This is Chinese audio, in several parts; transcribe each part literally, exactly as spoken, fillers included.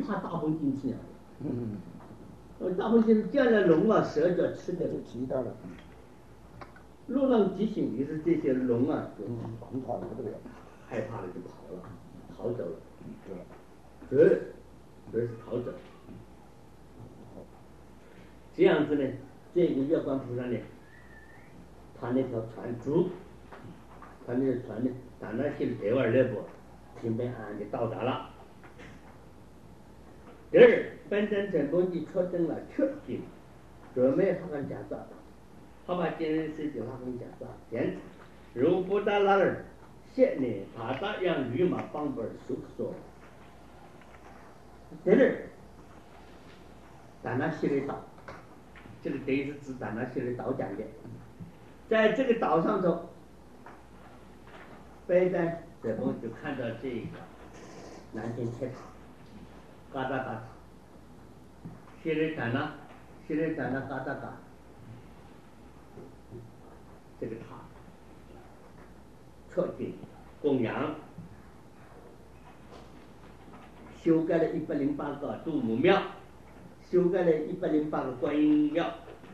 怕大风进去了。嗯，大风进见了龙啊蛇就吃的就知道了。 路上提醒于是这些龙啊，就恐怕不得了， 害怕了就跑了，逃走了。 对， 这这是逃走。这样子呢，这个月光菩萨呢，他那条船主，他那个船呢，打那些台湾那部平平安安的到达了。第二，本站成功地确定了确定，准备他们假设，他把今日事情他们假设，现如不到那儿，现呢，他答让驴马帮本收缩。第二，打那些的岛，这个等于是指打那些的岛讲的，在这个岛上头，本站成功就看到这个南京铁塔。嘎达嘎塔，现在讲呢，现在讲呢嘎达嘎，这个塔，确定供养，修改了一百零八个杜母庙，修改了一百零八个观音庙，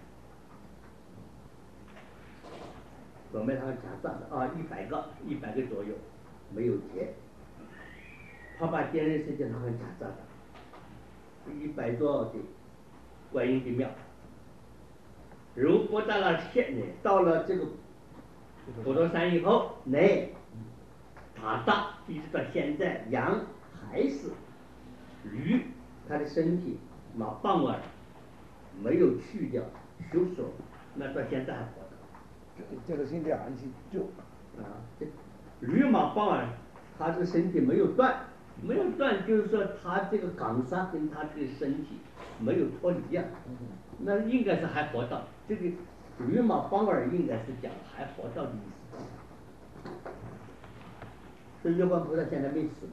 准备他们假设的啊，一百个，一百个左右，没有结，他把今日事情他们假设的。一百多的观音的庙，如果到了县呢，到了这个普陀山以后，内塔大一直到现在，羊还是驴，它的身体马棒儿没有去掉修手，那到现在还活着。 这个身体还是就啊，这驴马棒儿，它这个身体没有断。没有断，就是说他这个岗杀跟他这个身体没有脱离呀、啊，那应该是还活到。这个驴马帮儿应该是讲还活到的意思。所以月光菩萨现在没死。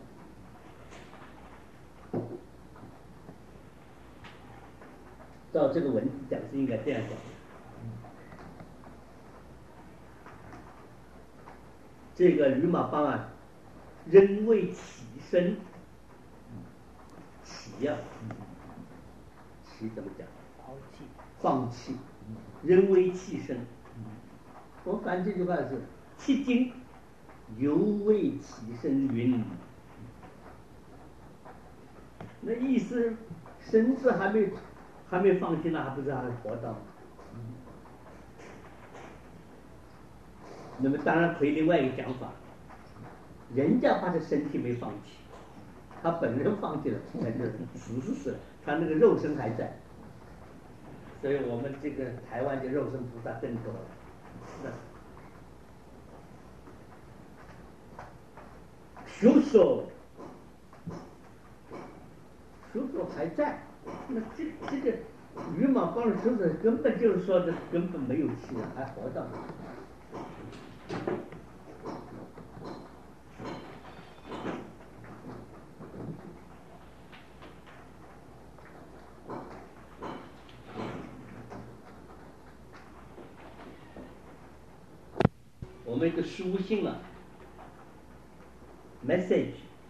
照这个文字讲是应该这样讲。这个驴马帮啊，仍未起身。起呀、啊，起怎么讲？放弃，仍未起身。我反这句话是：迄今犹未起身云。那意思，身子还没还没放弃呢，还不是还活到？那么当然可以另外一个讲法，人家把这身体没放弃，他本人放弃了，那就死是死了，他那个肉身还在。所以我们这个台湾的肉身菩萨更多了。修手，修手还在，那这这个羽毛帮的修手根本就是说的根本没有气了，还活到。我们一个书信啊 ，message。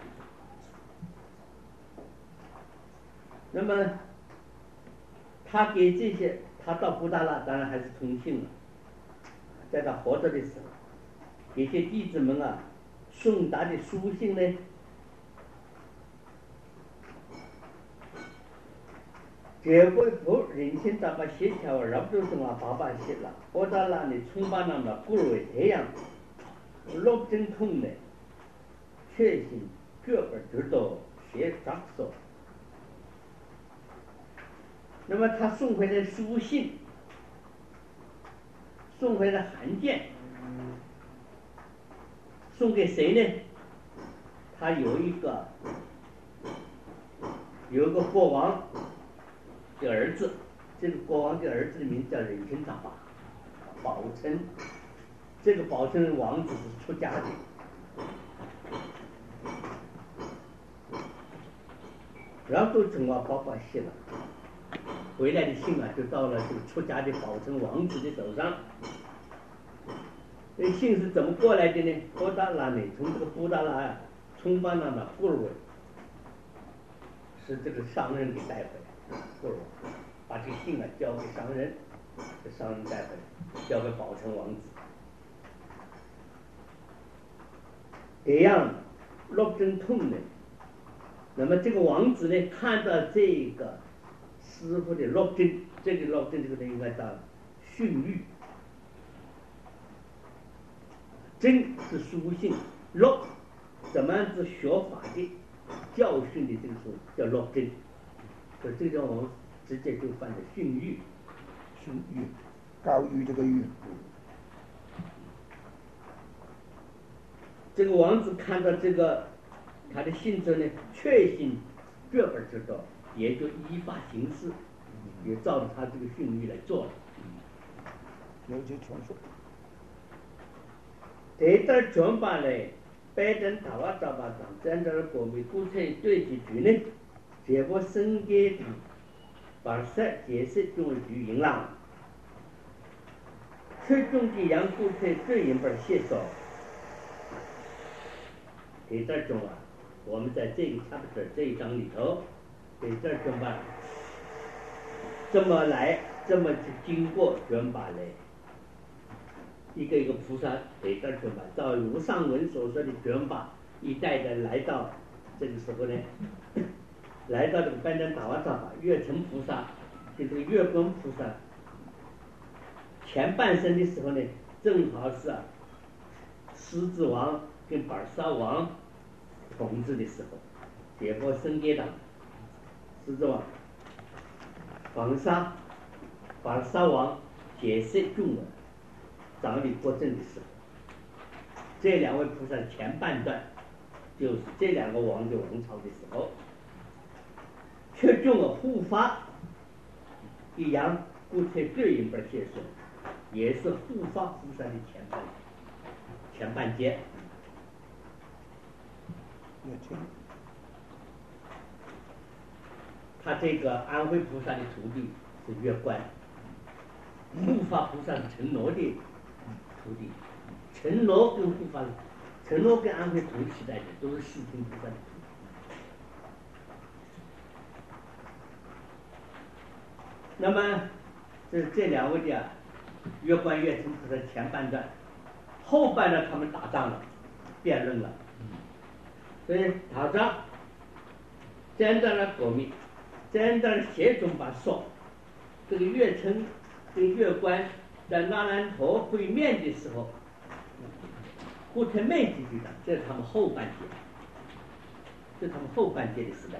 那么他给这些，他到布达拉当然还是通信了，在他活着的时候，给些弟子们啊送达的书信呢，结果后人心大把协调，然后就是嘛爸爸写了，布达拉呢冲巴那么不为这样，落真痛呢，确信这个知道写咋说。那么他送回来书信，送回来函件，送给谁呢？他有一个有一个国王的儿子，这个国王的儿子的名字叫仁称大法，宝称。这个宝称王子是出家的，然后从我爸爸写了。回来的信啊，就到了这个出家的宝成王子的手上。这信是怎么过来的呢？布达拉呢，从这个布达拉啊，冲巴那的布尔是这个商人给带回来，不如把这个信啊交给商人，这商人带回来，交给宝成王子。这样陆贞通呢，那么这个王子呢，看到这个师傅的陆贞，这个陆贞这个呢应该叫训育，贞是书信，陆怎么样子学法的教训的这个书叫陆贞，所以这个我们直接就翻成训育， 训育，教育这个育。 这个王子看到这个他的信之后呢，确信这本知道，也就依法行事，也照着他这个训育来做了。 了解全说。 这段全把嘞，拜登台湾早把党真正的国民故菜对几局呢，结果升阶党把十解释中局赢了，最终的杨故菜最赢本写手。这段中啊，我们在这个 chapter 这一章里头，这段中吧，这么来，这么去经过卷把嘞。一个一个菩萨给这卷把，照如上文所说的卷把一代的来到这个时候呢，来到这个班丹达瓦扎巴月城菩萨跟这个月光菩萨前半生的时候呢，正好是啊狮子王跟巴尔萨王统治的时候，结果升阶党狮子王防杀巴尔萨王解释中了掌理国政的时候，这两位菩萨前半段就是这两个王的王朝的时候，却中了护法一样，故且这一本解说，也是护法菩萨的前半前半节。他这个安徽菩萨的徒弟是月官，护法菩萨是陈罗的徒弟，陈罗跟护法，陈罗跟安徽同时代的，都是世亲菩萨的徒弟。那么这这两位的月官月成菩萨前半段，后半段他们打仗了，辩论了，所以打仗，真正的革命，真正的协同把说，这个月成跟月官在那兰陀会面的时候，不成面积局长，这是他们后半节，这是他们后半节的时代。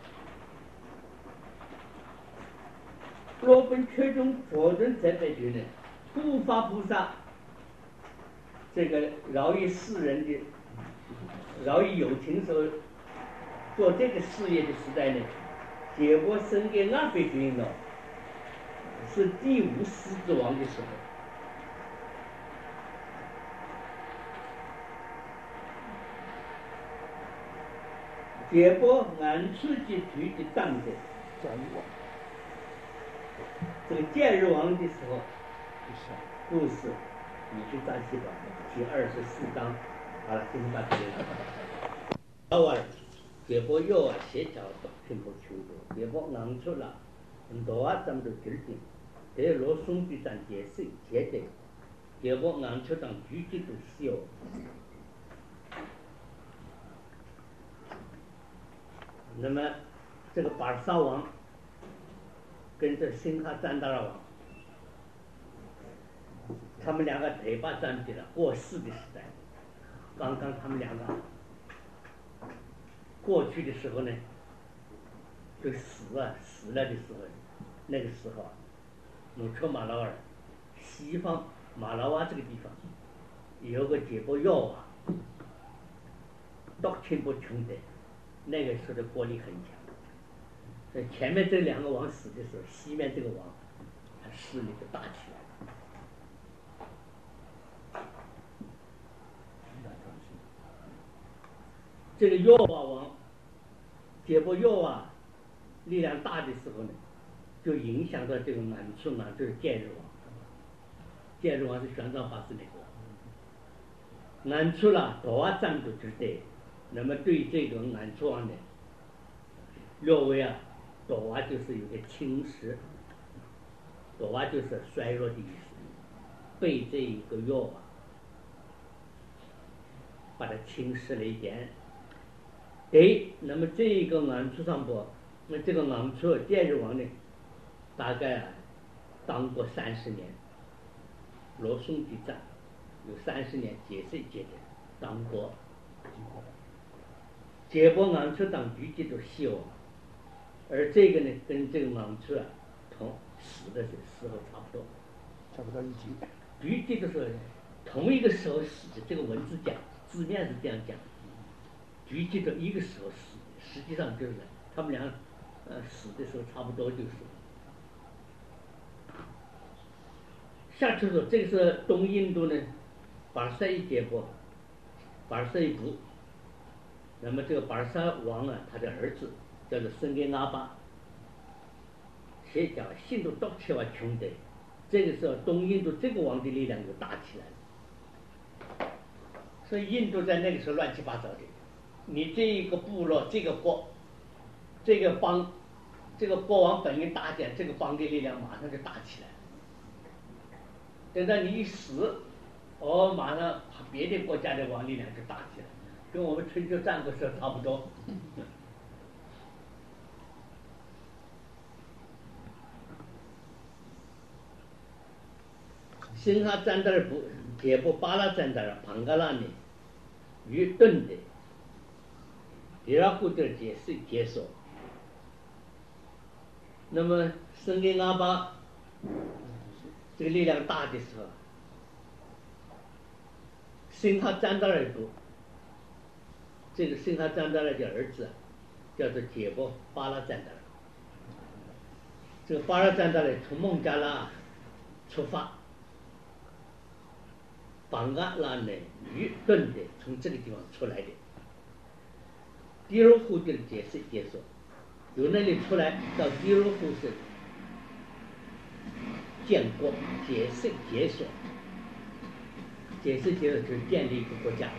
若本缺中佛人在北局呢，护法菩萨这个饶益世人的、饶益有情时候做这个事业的时代呢，结果生给安徽军了，是第五狮子王的时候。结果俺自己局的战争，这个建日王的时候，故事你去扎西吧，第二十四章，好了，今天把这个到完了，结果要啊协调并不清楚，结果硬出了，很多啊咱们都决定，这罗松比战解释解的，结果硬出当举几都是有。那么这个巴尔萨王跟这辛哈赞达尔王，他们两个对把战比了过世的时代，刚刚他们两个过去的时候呢，就死了死了的时候，那个时候啊，努车马劳尔西方马劳瓦这个地方有个解剖药啊，都听不穷的。那个时候的国力很强，所以前面这两个王死的时候，西面这个王他势力就大起来。这个药瓦王解剖药瓦力量大的时候呢，就影响到这个满族呢，就是建日王。建日王是玄奘法师那个，南出了多少战斗之队。那么对这个俺族王呢， 略微啊，朵娃就是有点侵蚀，朵娃就是衰弱的意思，被这一个药啊，把它侵蚀了一点。哎，那么这一个昂处上坡，那这个昂处第二王呢，大概啊当过三十年，罗宋的战有三十年结谁结的当过，结果昂处当局级都希望，而这个呢跟这个昂处啊同死的时候差不多， 差不多一级。 局级的时候同一个时候死的，这个文字讲字面是这样讲，局级的一个时候死，实际上就是他们俩呃死的时候差不多就是。下去说这个是东印度呢，巴尔萨一结果，巴尔萨一部，那么这个巴尔萨王啊，他的儿子叫做森根阿巴，谁讲信都多起来穷的，这个时候东印度这个王的力量就大起来了，所以印度在那个时候乱七八糟的，你这一个部落这个国，这个邦，这个国王本应大点，这个邦的力量马上就大起来了。等到你一死，哦，马上别的国家的王力量就大起来，跟我们春秋战国时候差不多。辛哈占达尔部解布巴拉占达尔庞嘎拉呢，于顿的，伊拉库的解释解说。那么森根阿巴这个力量大的时候，辛哈占达尔部，这个辛哈占达尔的儿子、啊、叫做解布巴拉占达尔。这个巴拉占达尔从孟加拉出发，邦嘎拉呢于顿的从这个地方出来的。迪罗湖的解释解说，由那里出来到迪罗湖是建国，解释解说，解释解说就是建立一个国家。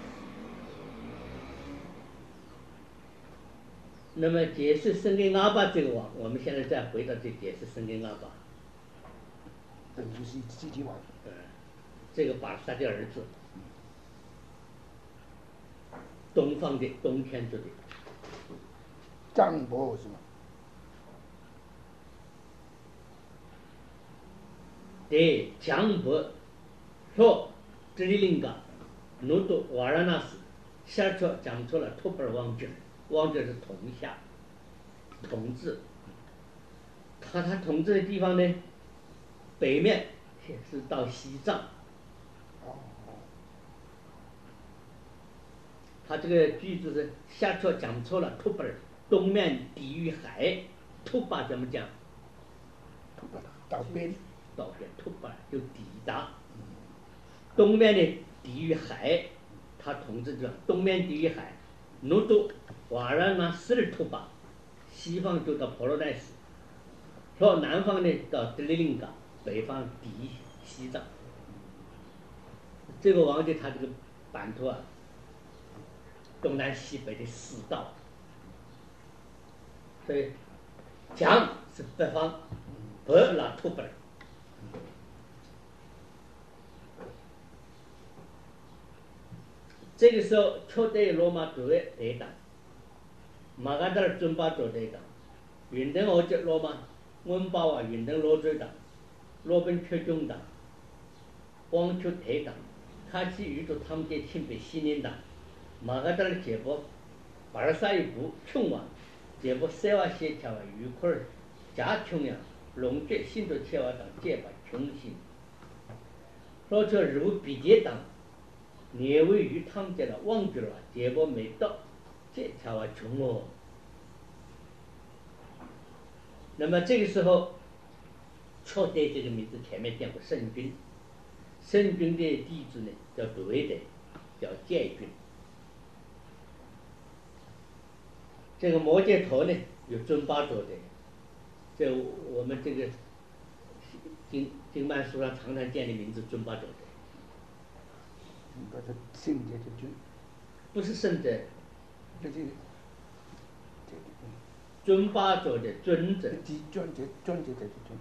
那么解释森根阿巴这个王，我们现在再回到这解释森根阿巴， 这就是自己王。 呃，这个巴尔萨的儿子，东方的东天族的张伯是吗？ 对，江伯说这里灵感，努都瓦拉纳斯，下车讲出了托布尔王者，王者是统辖、统治。他他统治的地方呢，北面是到西藏。他这个句子是下车讲错了，托布尔东面抵御海，托巴怎么讲？ 托巴到边。 到边托巴就抵达。东面呢抵御海，他统治着东面抵御海，努都瓦拉纳斯的托巴，西方就到婆罗奈斯，说南方呢到德里林嘎，北方抵西藏。这个王帝他这个版图啊，东南西北的四道，所以江是北方，伯拉托巴尔。这个时候，初代罗马主位对党，马嘎达尔尊巴做对党，云登我这罗马温巴瓦云登罗追党，罗本缺中党，光出对党，卡其宇宙他们的亲北西宁党，马嘎达尔结果，巴尔萨一部穷完，结果塞瓦协调愉快儿，加穷呀，龙觉新都切瓦党结巴穷心，说这如比杰党。你位于他们家的忘记了，结果没到，这才话穷哦。那么这个时候，初代这个名字前面讲过圣君，圣君的弟子呢叫杜维德，叫戒君。这个摩羯陀呢有尊巴做的，这我们这个经经曼书上常常见的名字尊巴做的。 把它圣洁就就不是圣者， 这就这尊巴座的尊者， 尊尊者尊者的尊。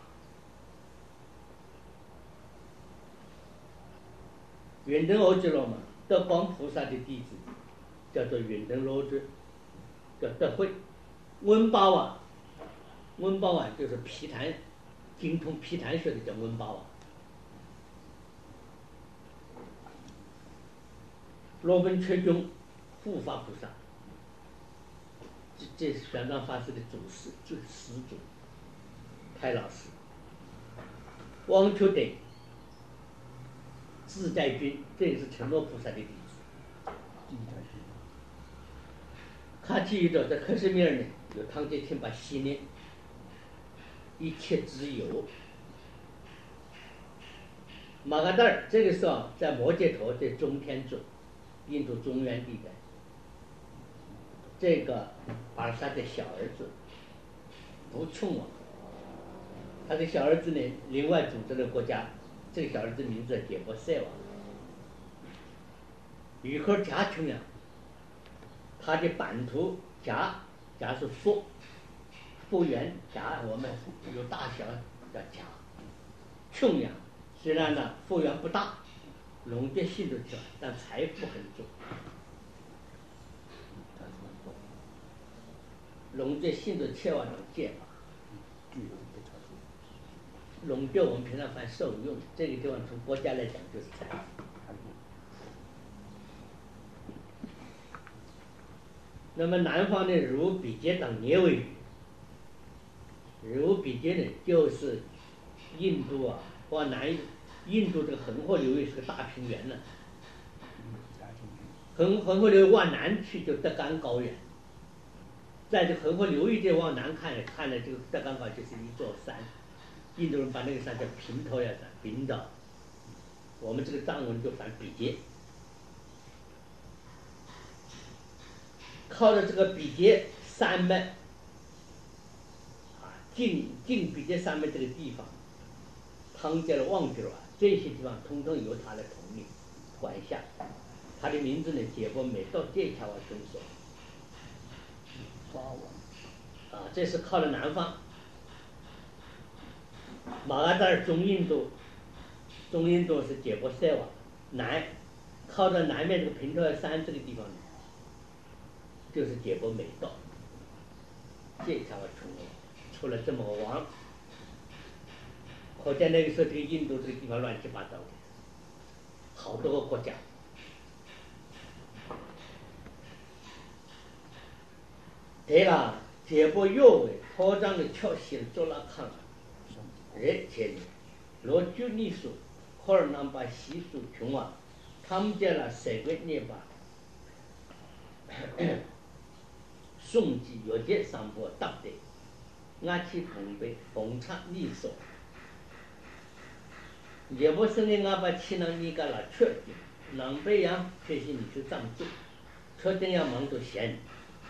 圆灯阿耨罗嘛，德光菩萨的弟子叫做圆灯罗尊，叫德慧。温巴瓦，温巴瓦就是毗昙，精通毗昙学的叫温巴瓦。罗本觉宗护法菩萨，这这是玄奘法师的祖师，就是始祖，太老师。王觉德、自在君，这也是承诺菩萨的弟子。卡提语者在克什米尔呢，有汤杰钦巴西呢，一切之有。马嘎达尔这个时候在摩羯陀，在中天州，印度中原地带。这个巴尔萨的小儿子不穷啊，他的小儿子呢，另外组织了国家，这个小儿子名字叫杰波塞瓦。语口加穷呀，他的版图甲，甲是复，复原甲，我们有大小叫甲。穷呀，虽然呢复原不大，农业性质强，但财富很重。农业性质切换成借法。农业我们平常翻受用，这个地方从国家来讲就是财富。那么南方的如比杰等聂维语，如比杰呢就是印度啊，往南印度这个恒河流域是个大平原呢，恒恒河流域往南去就德干高原，在这恒河流域这往南看看了这个德干高就是一座山，印度人把那个山叫平头呀山，平岛，我们这个藏文就翻比杰。靠着这个比杰山脉啊，近近比杰山脉这个地方，汤加了旺觉罗啊，这些地方通通由他来统领管辖。他的名字呢，杰波美道杰乔瓦尊所。啊，这是靠了南方。马嘎达尔中印度，中印度是杰波塞瓦，南靠着南面这个平头山这个地方呢，就是杰波美道，这才会出出了这么个王。可见那个时候这个印度这个地方乱七八糟的，好多个国家。对了，杰波右卫扩张的敲西做了康，热天的，罗居尼数，科尔南巴西数穷啊，他们家了三个涅巴。宋季有节上波搭的，俺去东北逢场利索，也不是你俺把去那你个了确定，南北洋确实你去这么做，确定要忙都闲。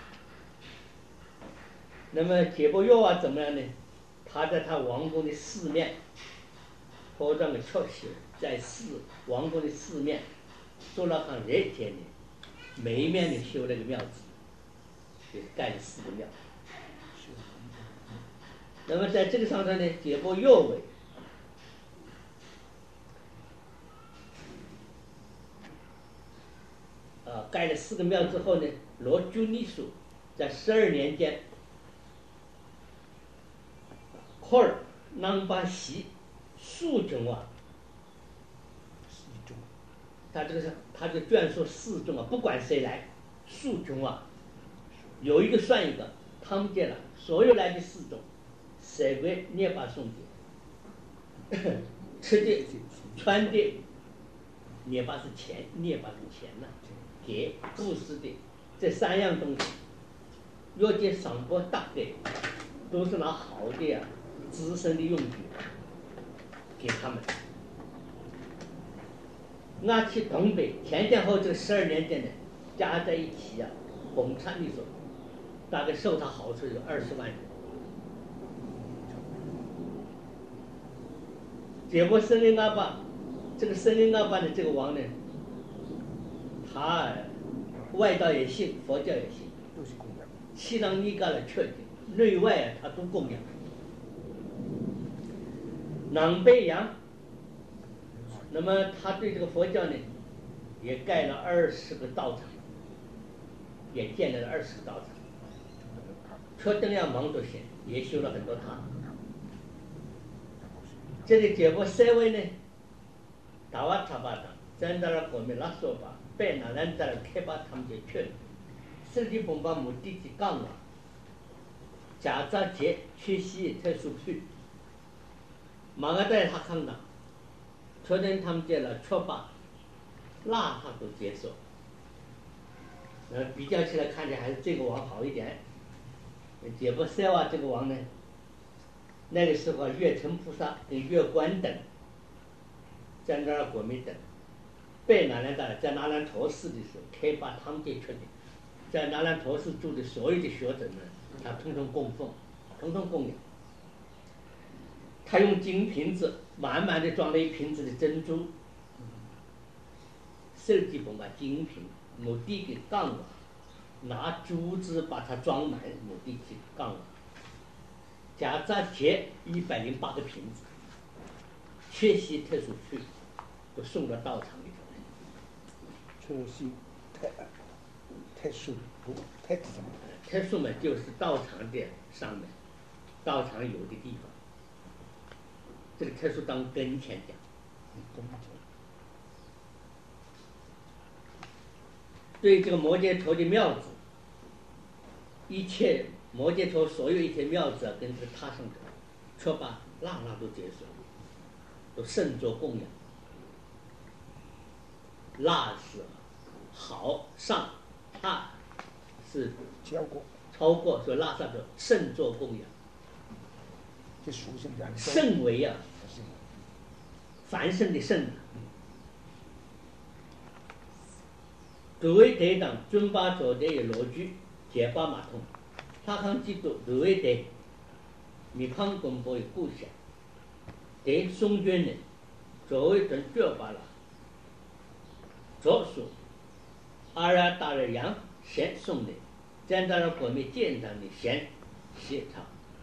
那么杰波约啊怎么样呢？他在他王宫的四面，扩张的确实在四王宫的四面做了很热天的，每一面呢修了个庙子。就是盖了四个庙。那么在这个上头呢，杰波右卫啊，盖了四个庙之后呢，罗居尼属在十二年间，科尔南巴西数种啊，他这个是他这个卷数四种啊，不管谁来，数种啊。有一个算一个，他们见了所有来的四种，谁为涅巴送的，吃的、穿的，涅巴是钱，涅巴是钱呐、啊，给布施的这三样东西，要见赏钵大的，都是拿好的呀、啊、资深的用具给他们。俺去东北前前后这十二年间呢，加在一起啊，红产的时候。大概受他好处有二十万人。结果森林阿爸，这个森林阿爸的这个王呢，他外道也信，佛教也信， 七让尼嘎的确定，内外啊他都供养。南北洋，那么他对这个佛教呢，也盖了二十个道场，也建立了二十个道场。确定了芒多县也修了很多塔。这里结果三位呢，达瓦塔巴达，咱这儿国民拉说吧，北南咱这儿开发他们就去，实际本把目的地讲了，假扎节缺席特殊区，马个带他看到，确定他们这了确把，那他都接受，呃，比较起来看起来还是这个王好一点。结果塞瓦这个王呢，那个时候月城菩萨跟月关等，在那儿国民等，北南兰的在南兰陀寺的时候，开发他们这确定，在南兰陀寺住的所有的学者们，他统统供奉，统统供养。他用金瓶子满满的装了一瓶子的珍珠，设计本把金瓶目的给杠了。拿珠子把它装满，目的去杠了。假扎节一百零八个瓶子，缺席特殊区，都送到道场里头来。 缺席特特殊不特殊， 特殊嘛，就是道场的上面，道场有的地方。这个特殊当跟前讲。 跟前。 对这个摩羯陀的庙子，一切摩羯陀所有一切庙子啊，跟这个他上者，确把那那都接受，都慎作供养。那是好上，他是超过超过，所以那上者慎作供养。 这属性讲圣为啊，繁盛的圣。各位队长尊巴座的有罗居结巴马通，他康基督各位队，米康公布的故乡，对宋军人作为准绝巴了，着数阿拉达尔洋先送的，咱这儿国民建长的先写唱，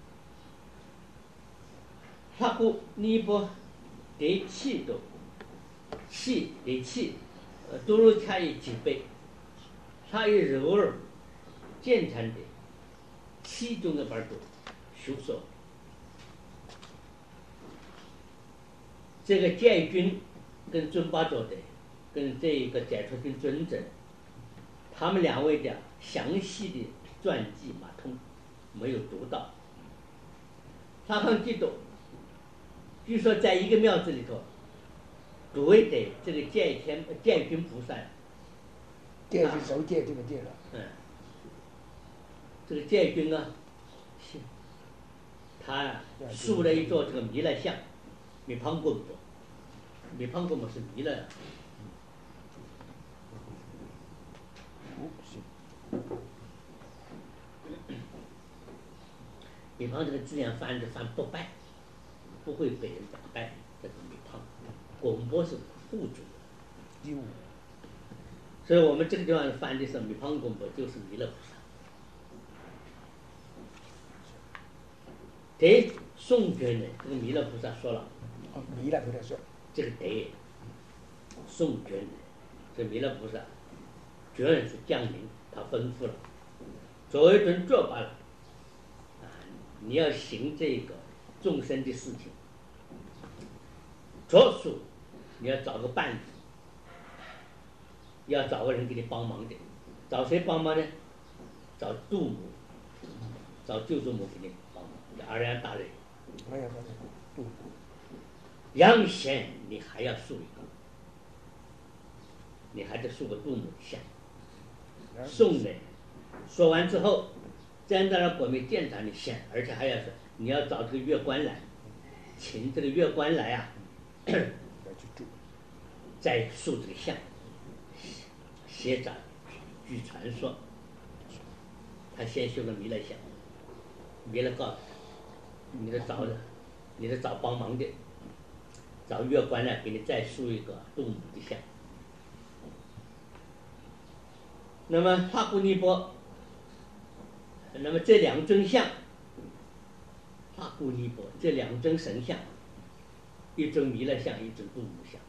他故尼泊对气度，气对气。都是差异几倍，差异柔儿建成的其中的本都修手。这个建军跟尊巴做的，跟这一个解脱军尊者，他们两位的详细的传记马通没有读到。他很激动，据说在一个庙子里头。所谓的这个建天建军菩萨， 建是手建这个建了。 嗯，这个建军啊，他塑了一座这个弥勒像，弥盘棍不？弥盘棍不是弥勒。弥盘这个字眼翻着翻不败，不会被人打败，这个弥盘。广播是副主，所以我们这个地方翻的是弥盘广播，就是弥勒菩萨。对宋军呢，这个弥勒菩萨说了， 哦，弥勒菩萨说， 这个对宋军呢，这弥勒菩萨，决然是降临，他吩咐了，作为准做罢了，啊，你要行这个众生的事情，着数。你要找个伴侣，要找个人给你帮忙的，找谁帮忙呢？找杜母，找舅祖母给你帮忙，二人大人。 哎呀，杜母。 杨贤，你还要竖一个，你还得竖个杜母像。宋人说完之后，站在那国民殿堂里显，而且还要说，你要找这个月官来，请这个月官来啊。再塑这个像，写着，据传说，他先修个弥勒像，弥勒告诉他，你得找，你得找帮忙的，找月官来给你再塑一个杜母的像。那么帕布尼波， 那么这两尊像，帕固尼泊这两尊神像，一尊弥勒像，一尊度母像。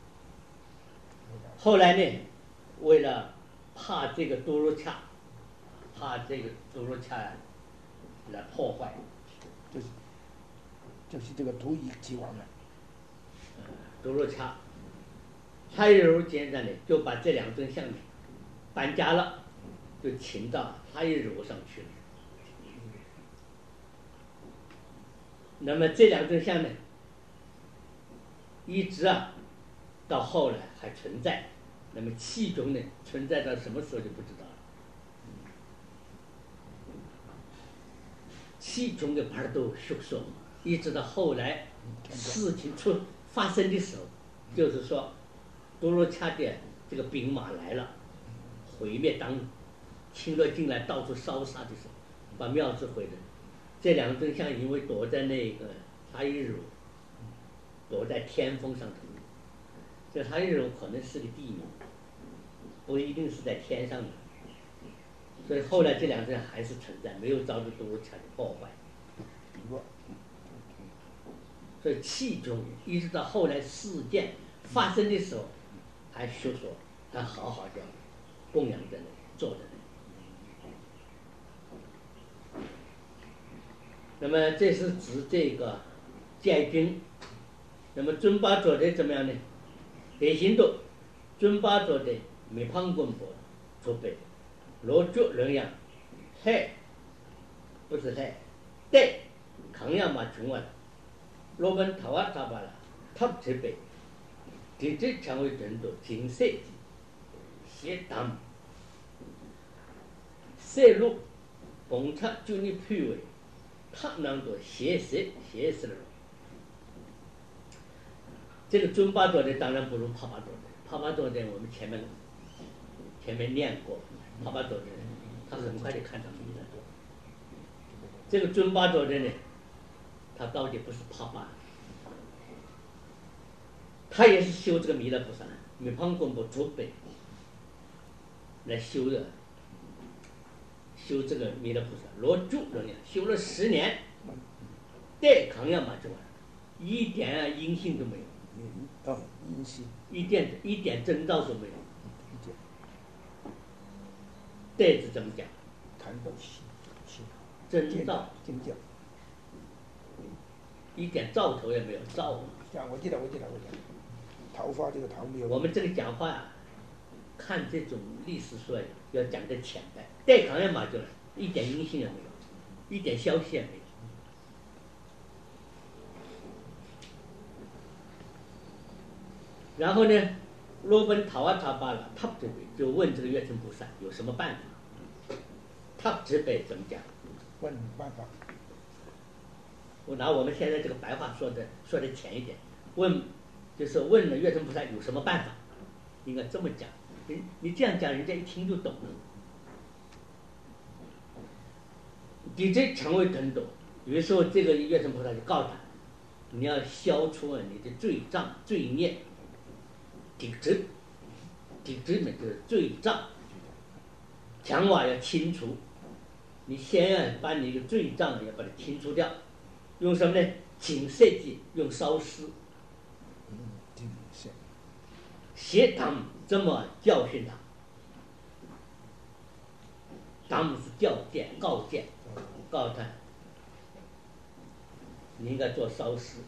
后来呢，为了怕这个多罗恰，怕这个多罗恰来破坏， 就是就是这个土耳其王了。 多罗恰，哈伊柔先生呢就把这两尊像呢搬家了，就请到哈伊柔上去了。那么这两尊像呢，一直啊到后来还存在。那么气中呢，存在到什么时候就不知道了。气中的帕都学说，一直到后来事情出发生的时候，就是说多罗恰的这个兵马来了，毁灭当侵略进来到处烧杀的时候，把庙子毁的。这两尊像因为躲在那个哈伊柔，躲在天峰上头，这哈伊柔可能是个地名，不一定是在天上的，所以后来这两尊还是存在，没有遭到多罗恰的破坏。所以气中一直到后来事件发生的时候，还学说，还好好的供养着呢，做着呢。那么这是指这个戒军。那么尊巴做的怎么样呢？典型的尊巴做的没胖滚波储备，罗脚人样，害不是害，对抗样嘛穷啊，罗本塔瓦塔巴拉，他储备，直接成为人多金色的，写当，塞路，蹦出就你批为。他能够写实写实了。这个尊巴做的当然不如帕巴做的，帕巴做的我们前面前面念过，帕巴做的他很快就看到弥勒。这个尊巴做的呢，他到底不是帕巴，他也是修这个弥勒菩萨，弥胖公布准备来修的。修这个弥勒菩萨，罗住人家修了十年，对抗样嘛就完了，一点啊阴性都没有， 嗯，阴性， 一点一点征兆都没有。对子怎么讲？ 看到心心征兆， 征兆， 一点兆头也没有，兆。 啊，我记得，我记得，我记得，桃花这个桃没有。 我们这个讲话啊，看这种历史书要讲的浅白。对抗样嘛就一点音信也没有，一点消息也没有。然后呢，罗本塔瓦塔巴了，他这边就问这个月神菩萨有什么办法？他这边怎么讲？ 问办法。 我拿我们现在这个白话说的说的浅一点，问就是问了月神菩萨有什么办法？应该这么讲，你你这样讲，人家一听就懂了。你这成为真懂，有时候这个月神菩萨就告诉他，你要消除你的罪障罪孽，抵制，抵制呢就是罪障，强瓦要清除，你先要把你的罪障要把它清除掉，用什么呢？请设计用烧尸， 嗯，定是， 协他们这么教训他，他们是教诫告诫。告诉他，你应该做烧尸。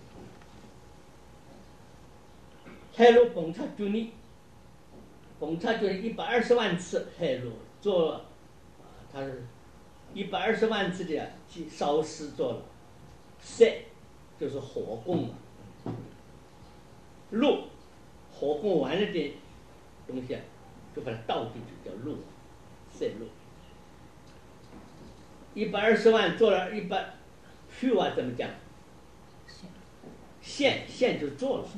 海陆崩塌就你，崩塌就是一百二十万次海陆做了，他是一百二十万次的烧尸做了，塞就是火供嘛，路火供完了的东西就把它倒进去叫路，塞路。一百二十万做了一百，虚话怎么讲？现现就做了。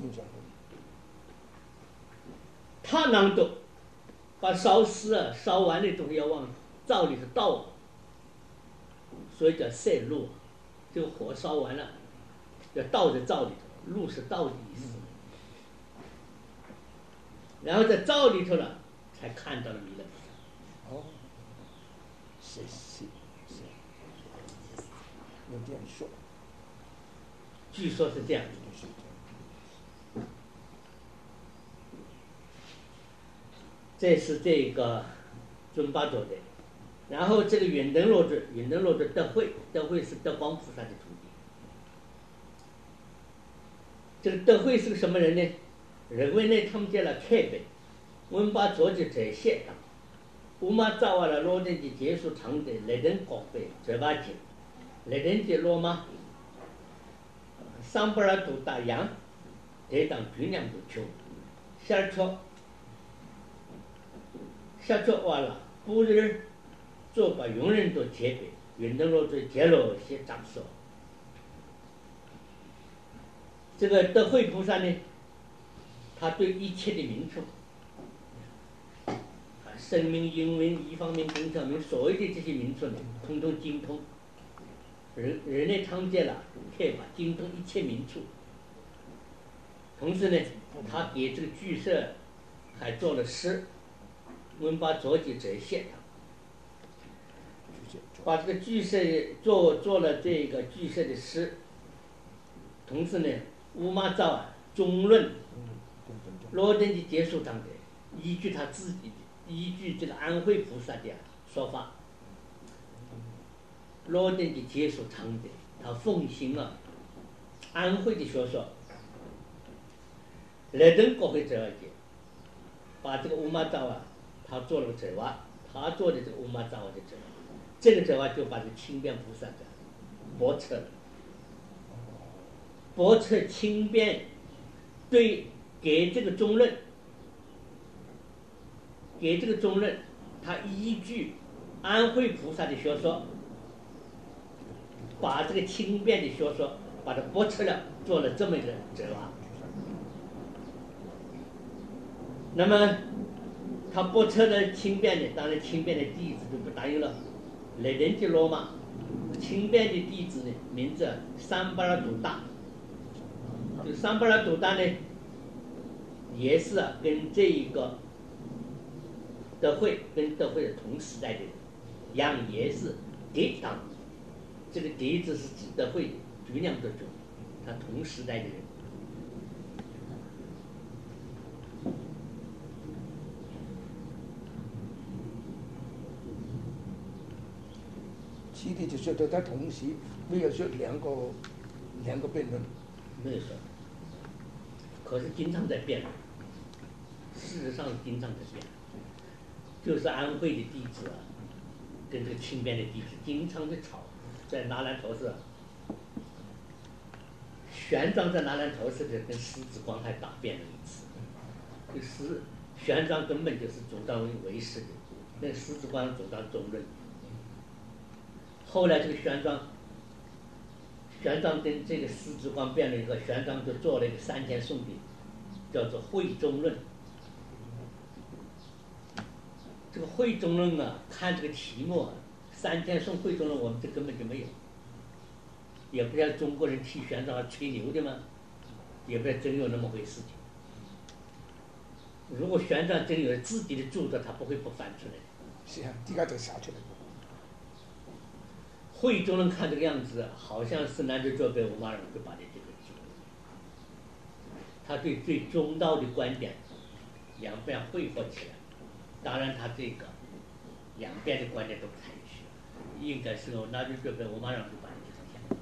他能懂，把烧尸啊烧完的东西要往灶里头倒，所以叫塞路。这个火烧完了，要倒在灶里头，路是倒的意思。然后在灶里头了，才看到了弥勒菩萨。 哦，是是是。 这样说， 据说是这样。 就是这是这个尊巴做的，然后这个远灯罗子，远灯罗子德惠，德惠是德光菩萨的徒弟。这个德惠是个什么人呢？认为呢，他们家了开北，文巴做的这些当，乌马早完了罗登的结束长的来登高北这把紧，来登的罗马，上班儿都打烊，得当军粮都穷，下车。下车完了，不日做把佣人都接备，运动了最接了些长手。这个德惠菩萨呢，他对一切的名称，啊，声名、英文、一方面、工程名，所有的这些名称呢，统统精通。人人类常见了，可以把精通一切名称。同时呢，他给这个剧社还做了诗。我们把作记者写上，把这个剧社做做了这个剧社的诗，同时呢，乌马照啊中论，罗登的结束章的，依据他自己的，依据这个安徽菩萨的说法，罗登的结束章的，他奉行了安徽的学说，来登国会这样讲，把这个乌马照啊。他做了个折瓦，他做的这个乌马扎瓦的折瓦，这个折瓦就把这个轻便菩萨的驳斥了，驳斥轻便对给这个中论，给这个中论，他依据安徽菩萨的学说，把这个轻便的学说把它驳斥了，做了这么一个折瓦。那么。他驳斥了轻便的，当然轻便的弟子就不答应了。来人的罗马，轻便的弟子呢，名字三巴拉杜大。这个三巴拉杜大呢，也是啊，跟这一个德惠跟德惠的同时代的人，一样也是嫡当。这个嫡字是指德惠举两个种，他同时代的人。 其实就说到他同时没有说两个两个辩论， 没有说，可是经常在辩论，事实上经常在辩论，就是安徽的弟子啊，跟这个轻便的弟子经常的吵，在拿兰头寺，玄奘在拿兰头寺的跟狮子光还打辩了一次，这狮玄奘根本就是主张唯识的，那个狮子光主张中论。后来这个玄奘，玄奘跟这个狮子光辩论以后，玄奘就做了一个三天颂的，叫做《会中论》。这个《会中论》啊，看这个题目啊，三天颂《会中论》，我们这根本就没有，也不像中国人替玄奘吹牛的嘛，也不知道真有那么回事情。如果玄奘真有自己的著作，他不会不翻出来的。 是啊，这个就写出来。 会中人看这个样子，好像是南州作北五马人就把这这个记录。他对最中道的观点两边汇合起来，当然他这个两边的观点都不太许，应该是由南州作北五马人就把这记录下来。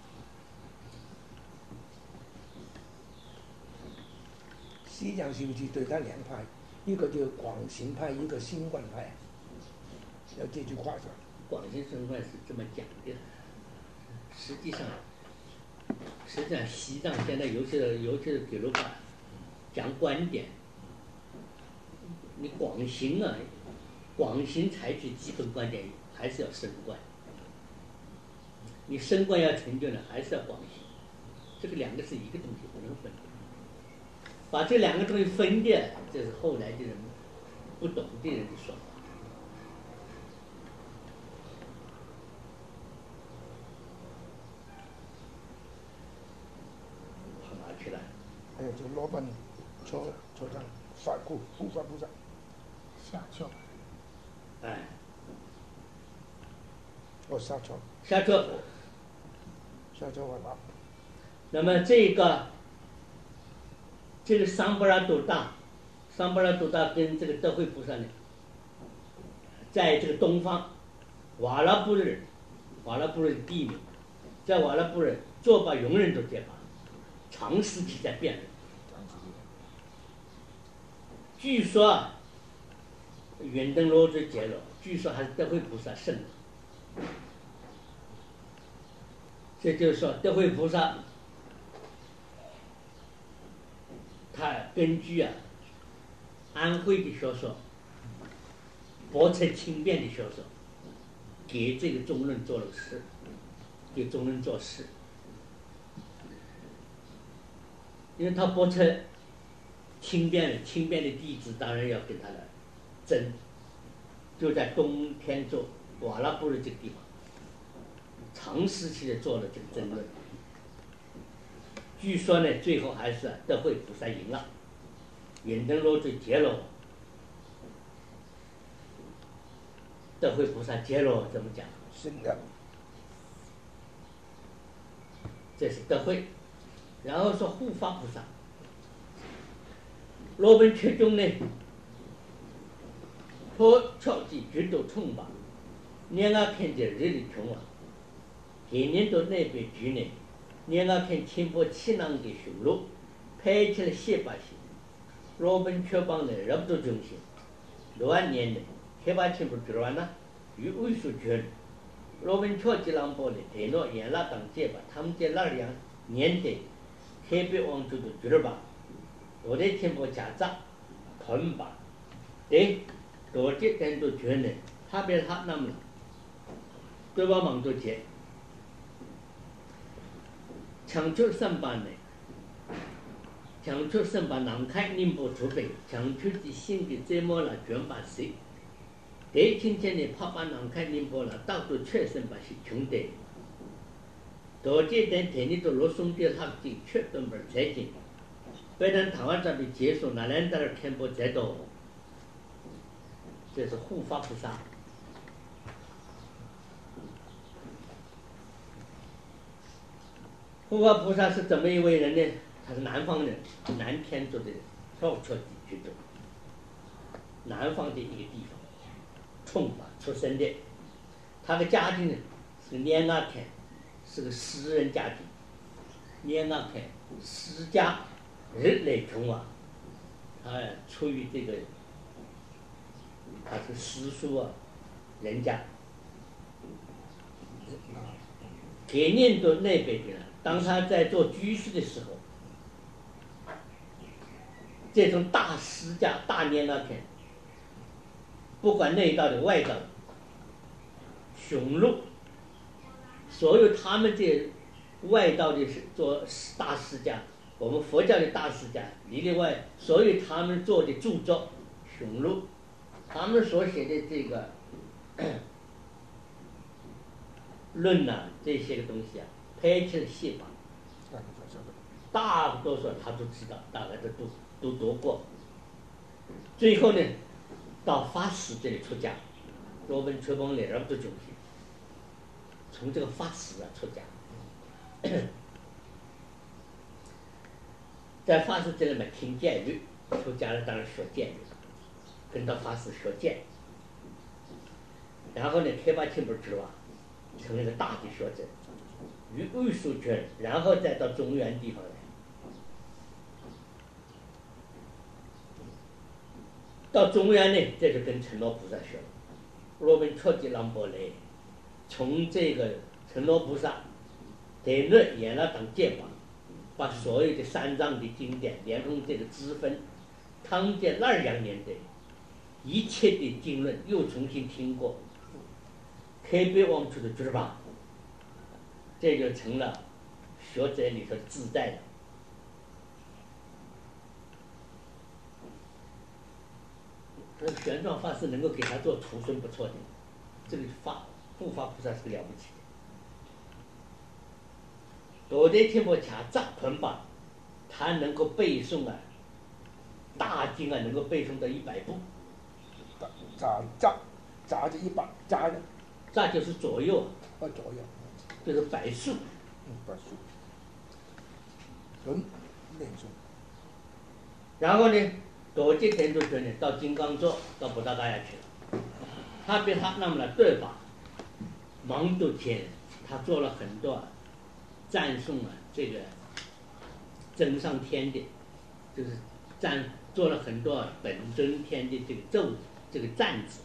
西洋修习对他两派，一个叫广行派，一个新观派，有这句话说。 广行生观是这么讲的，实际上，实际上西藏现在尤其是尤其是给鲁巴讲观点，你广行啊，广行采取基本观点还是要深观，你深观要成就呢，还是要广行，这个两个是一个东西，不能分的。把这两个东西分掉，这是后来的人不懂的人的说法。去了， 哎，就老板车车上法库护法菩萨， 下丘， 哎， 哦，下车， 下车， 小小完了。 那么这个这个桑巴拉多大，桑巴拉多大跟这个德惠菩萨呢，在这个东方瓦拉布人，瓦拉布人地名，在瓦拉布人做把永远都结巴，长时期在辩论。据说啊，远登罗之结了，据说还是德惠菩萨胜的。这就是说，德惠菩萨他根据啊安徽的学说、博采轻便的学说，给这个中论做了诗，给中论做诗。因为他博采轻便的，轻便的弟子当然要跟他来争，就在东天州瓦拉布的这个地方，长时期的做了这个争论。据说呢，最后还是德惠菩萨赢了，远登罗最结了。德惠菩萨结了怎么讲？ 是的。 这是德惠，然后说护法菩萨。罗本缺中呢，破超级绝对冲吧，年啊看见日里穷啊，今年到那边去呢，年啊看千波七囊的雄鹿，拍起来些把些，罗本缺帮呢人不中心，乱年呢，开把千波知完了，与卫数圈，罗本缺几郎包呢，台诺沿拉当街吧，他们在那样年代，开别王族的知吧。我的天波家长捆绑，对，多节更多权呢，他别他那么了，对吧？忙多节，强求三班呢，强求三班南开宁波出北，强求的新的这么了全把谁？对，今天呢，怕把南开宁波了，到处全身把是穷的，多节等天里都落松的他的全都不财经。别人台湾这边结束，那两代天波再多，这是护法菩萨。护法菩萨是怎么一位人呢？他是南方人，南天竺的少丘地区中，南方的一个地方，冲法出生的。他的家庭呢是年阿天，是个诗人家庭，年阿天诗家。日来穷啊，他出于这个，他是诗书啊，人家，给念到那边去了。当他在做居士的时候，这种大诗家、大念那天，不管内道的、外道的，雄鹿，所有他们这外道的是做大诗家。我们佛教的大师家里里外，所有他们做的著作、雄录，他们所写的这个论呐、啊，这些个东西啊，拍起来细吧，大多数他都知道，大概都都都读过。最后呢，到法师这里出家，罗本吹风脸上都中心，从这个法师啊出家。在法师这里面听戒律，出家了当然学戒律，跟到法师学戒，然后呢开发清不知吧，成了个大的学者，于卫数圈，然后再到中原地方来，到中原呢，这就跟陈罗菩萨学了，罗本彻底朗波来，从这个陈罗菩萨，得论演了当戒法。把所有的三藏的经典，连同这个支分，汤建二阳年代一切的经论又重新听过，开别忘出的知吧，这就成了学者里头自在的。所以玄奘法师能够给他做徒孙不错的，这个法护法菩萨是个了不起的。多在天波卡扎捆绑，他能够背诵啊，大经啊，能够背诵到一百部。 扎扎扎着一把扎的， 扎就是左右， 哦左右， 就是百数， 嗯，把书轮念诵。 然后呢，多几天就去呢，到金刚座，到布达嘎亚去了。他被他那么的对法，忙都天，他做了很多赞颂啊，这个真上天的，就是赞做了很多本尊天的这个咒这个赞子。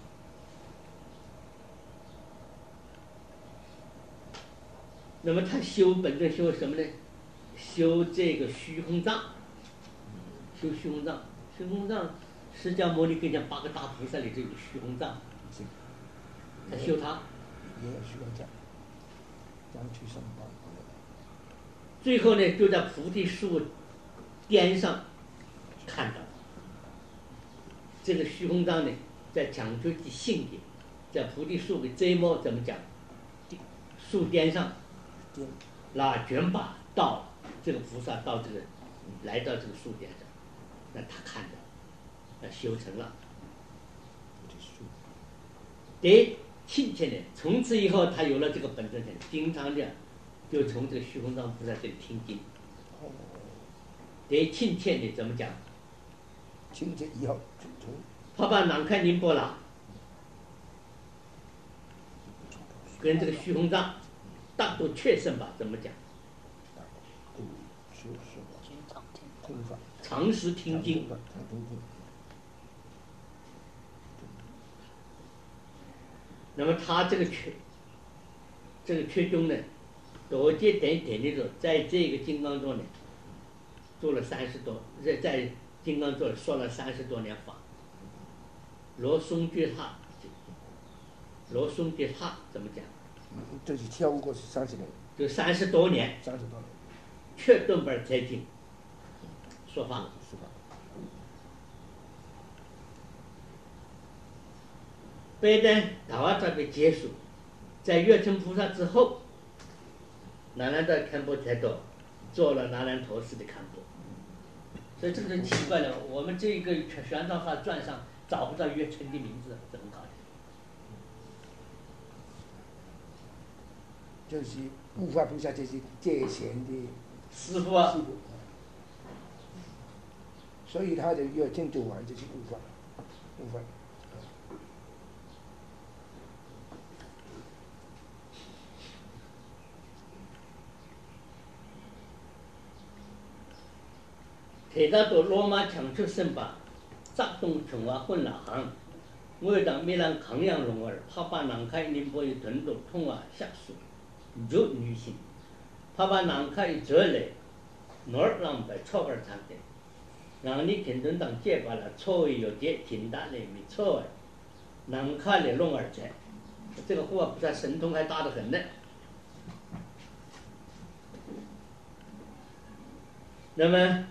那么他修本尊修什么呢？修这个虚空藏，修虚空藏，虚空藏，释迦牟尼跟讲八个大菩萨里头有虚空藏，他修它， 也有虚空藏，将去上报。 最后呢，就在菩提树巅上看到这个虚空藏呢，在讲究的性的，在菩提树的这一幕怎么讲？树巅上。那卷把到这个菩萨到这个来到这个树巅上，那他看到，那修成了。得亲切的，从此以后他有了这个本尊身，经常的就从这个虚空藏菩萨这里听经。得亲切的怎么讲？ 亲切以后从他把南开宁波拉跟这个虚空藏。大都确胜吧？怎么讲？常时听经。那么他这个缺，这个缺中呢，多节点点的时候，在这个金刚座呢，做了三十多，在在金刚座说了三十多年法。罗松觉他，罗松觉他怎么讲？ 这是跳过去三十年， 就三十多年， 三十多年， 却顿本在经说法。 是吧？ 不但大瓦扎被结束，在月称菩萨之后，南兰的堪布才多做了南兰陀寺的堪布，所以这个就奇怪了，我们这个玄奘法传上找不到月称的名字，怎么搞的？ 就是护法菩萨，就是借钱的师傅啊， 所以他的月称做完就是护法，护法。 提到到罗马强出圣巴，扎东琼瓦混了行，我当米兰康阳龙儿，帕巴南开宁波一屯都通瓦下属，就女性，帕巴南开一折来，哪儿让白超儿产的，让你听顿当结巴了，错有结听大嘞没错，南开的龙儿在，这个话不但神通还大得很呢。那么。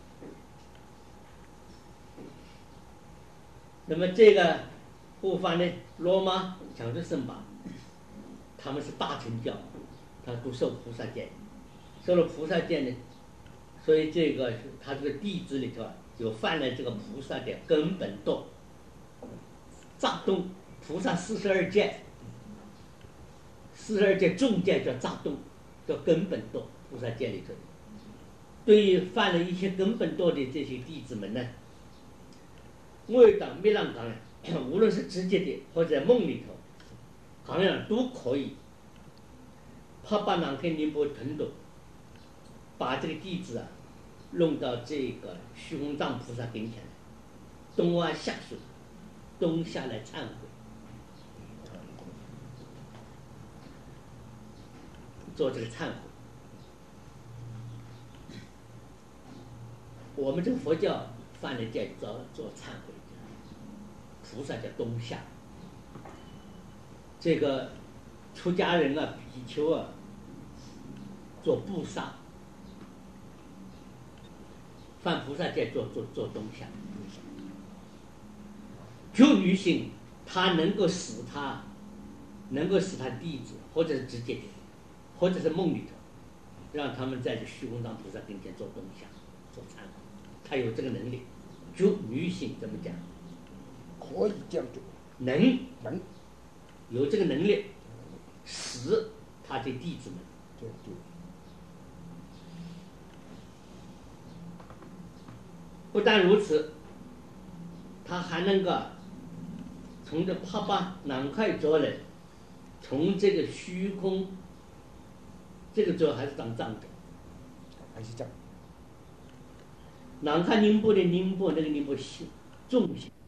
那么这个护法呢，罗马强出圣巴，他们是大乘教，他都受菩萨戒，受了菩萨戒呢，所以这个他这个弟子里头有犯了这个菩萨的根本道，藏东菩萨四十二戒，四十二戒重戒叫藏东，叫根本道，菩萨戒里头，对于犯了一些根本道的这些弟子们呢。我当没让讲，无论是直接的或者梦里头，好像都可以。他把南开宁波屯斗，把这个弟子啊，弄到这个虚空藏菩萨跟前来，东啊下水，东下来忏悔，做这个忏悔。我们这个佛教犯了戒，做做忏悔。菩萨叫东下，这个出家人啊、比丘啊，做布萨，犯菩萨戒做做做东下。就女性，她能够使她，能够使她弟子，或者是直接的，或者是梦里头，让他们在这虚空藏菩萨跟前做东下，做忏悔，她有这个能力。就女性怎么讲？ 可以这样做， 能能有这个能力，使他的弟子们对对不但如此，他还能够从这帕巴南块着人，从这个虚空，这个主要还是当藏者， 还是这样。 南看宁波的宁波那个宁波重心